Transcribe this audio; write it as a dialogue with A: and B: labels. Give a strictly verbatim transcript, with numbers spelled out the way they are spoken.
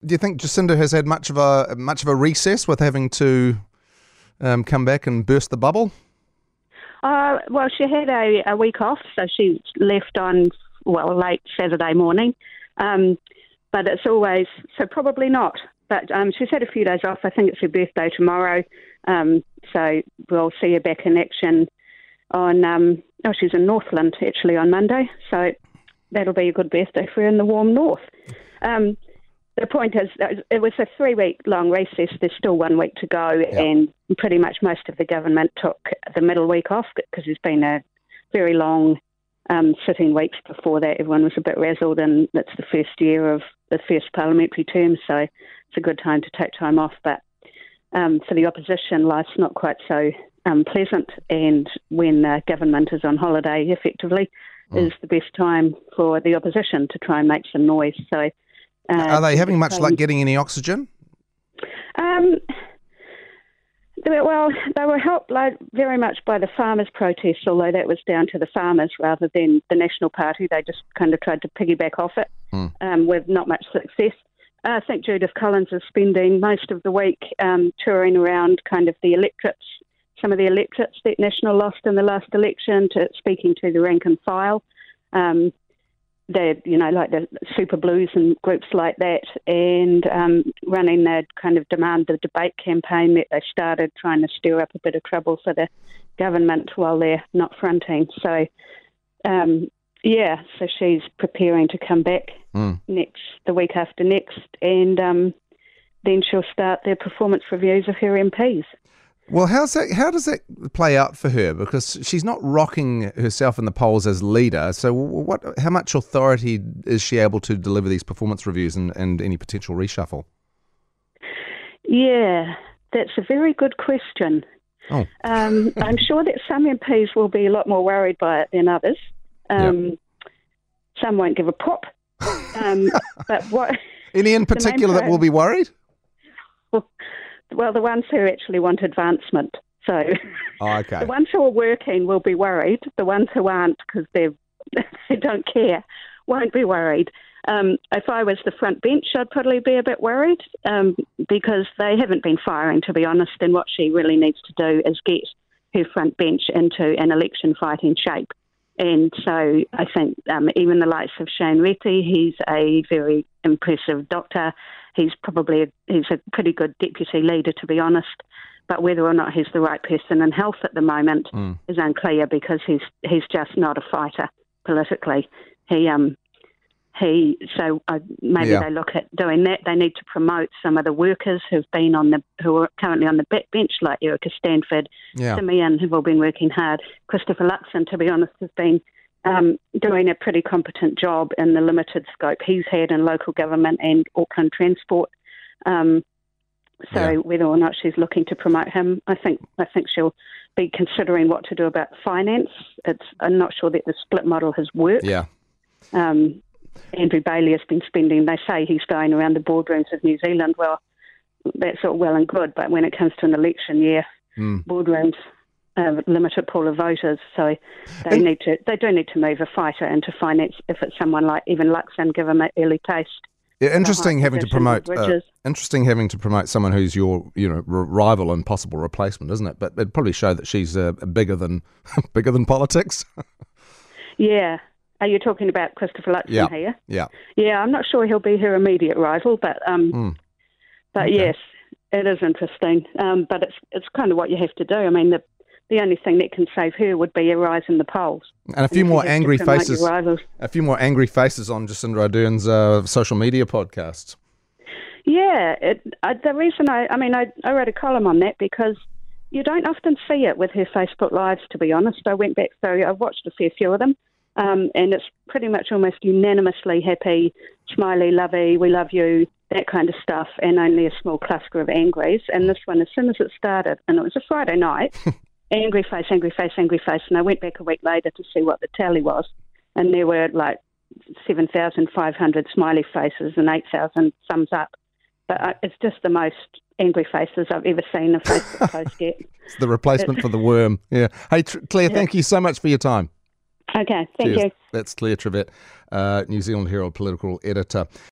A: do you think Jacinda has had much of a much of a recess with having to um, come back and burst the bubble?
B: Uh, well, she had a, a week off, so she left on, well, late Saturday morning. Um, but it's always, so probably not. But um, she's had a few days off. I think it's her birthday tomorrow. Um, so we'll see her back in action on, um, oh, she's in Northland actually on Monday. So that'll be a good birthday for her in the warm north. Um, the point is, it was a three-week-long recess. There's still one week to go,
A: Yep.
B: and pretty much most of the government took the middle week off because there's been a very long um, sitting weeks before that. Everyone was a bit razzled, and it's the first year of the first parliamentary term, so it's a good time to take time off. But um, for the opposition, life's not quite so um, pleasant, and when the government is on holiday, effectively, mm. is the best time for the opposition to try and make some noise. So. Uh,
A: Are they having much luck getting any oxygen?
B: Um, they were, well, they were helped like, very much by the farmers' protests, although that was down to the farmers rather than the National Party. They just kind of tried to piggyback off it mm. um, with not much success. I think Judith Collins is spending most of the week um, touring around kind of the electorates, some of the electorates that National lost in the last election, to speaking to the rank and file. Um, They're, you know, like the Super Blues and groups like that, and um, running the kind of demand the debate campaign that they started, trying to stir up a bit of trouble for the government while they're not fronting. So, um, yeah, so she's preparing to come back mm. next, the week after next, and um, then she'll start their performance reviews of her M Ps.
A: Well, how's that, how does that play out for her? Because she's not rocking herself in the polls as leader. So what? How much authority is she able to deliver these performance reviews and, and any potential reshuffle?
B: Yeah, that's a very good question. Oh. um, I'm sure that some M Ps will be a lot more worried by it than others. Um, yep. Some won't give a pop. Um, but what?
A: Any in particular that will be worried?
B: Well, Well, the ones who actually want advancement. So
A: oh, okay.
B: The ones who are working will be worried. The ones who aren't, because they don't care, won't be worried. Um, if I was the front bench, I'd probably be a bit worried um, because they haven't been firing, to be honest, and what she really needs to do is get her front bench into an election fighting shape. And so I think um, even the likes of Shane Reti, he's a very impressive doctor. He's probably a, he's a pretty good deputy leader, to be honest. But whether or not he's the right person in health at the moment mm. is unclear because he's he's just not a fighter politically. He um he so uh, maybe yeah. they look at doing that. They need to promote some of the workers who've been on the who are currently on the backbench, like Erica Stanford, yeah. Simeon, who've all been working hard. Christopher Luxon, to be honest, has been um, doing a pretty competent job in the limited scope he's had in local government and Auckland Transport. Um, so yeah. whether or not she's looking to promote him, I think I think she'll be considering what to do about finance. It's I'm not sure that the split model has worked.
A: Yeah.
B: Um, Andrew Bailey has been spending, they say he's going around the boardrooms of New Zealand. Well, that's all well and good, but when it comes to an election year, mm. boardrooms have a limited pool of voters, so they and, need to they do need to move a fighter into finance if it's someone like even Luxon, give him an early taste.
A: Yeah, interesting having to promote. Uh, interesting having to promote someone who's your, you know, r- rival and possible replacement, isn't it? But it'd probably show that she's uh, bigger than bigger than politics.
B: Yeah. Are you talking about Christopher Luxon
A: yeah.
B: here?
A: Yeah.
B: Yeah, I'm not sure he'll be her immediate rival, but um, mm. but okay. yes, it is interesting. Um, but it's it's kind of what you have to do. I mean, the the only thing that can save her would be a rise in the polls.
A: And a few and more angry faces. A few more angry faces on Jacinda Ardern's uh, social media podcasts. Yeah,
B: it, uh, the reason I, I mean, I, I wrote a column on that because you don't often see it with her Facebook Lives, to be honest. I went back, so I've watched a fair few of them, um, and it's pretty much almost unanimously happy, smiley, lovey, we love you, that kind of stuff, and only a small cluster of angries. And this one, as soon as it started, and it was a Friday night, angry face, angry face, angry face, and I went back a week later to see what the tally was, and there were like seven thousand five hundred smiley faces and eight thousand thumbs up. But uh, it's just the most angry faces I've ever seen a Facebook post get.
A: It's the replacement for the worm. Yeah. Hey, Tr- Claire, yeah. thank you so much for your time.
B: Okay, thank
A: Cheers.
B: you.
A: That's Claire Trevett, uh, New Zealand Herald political editor.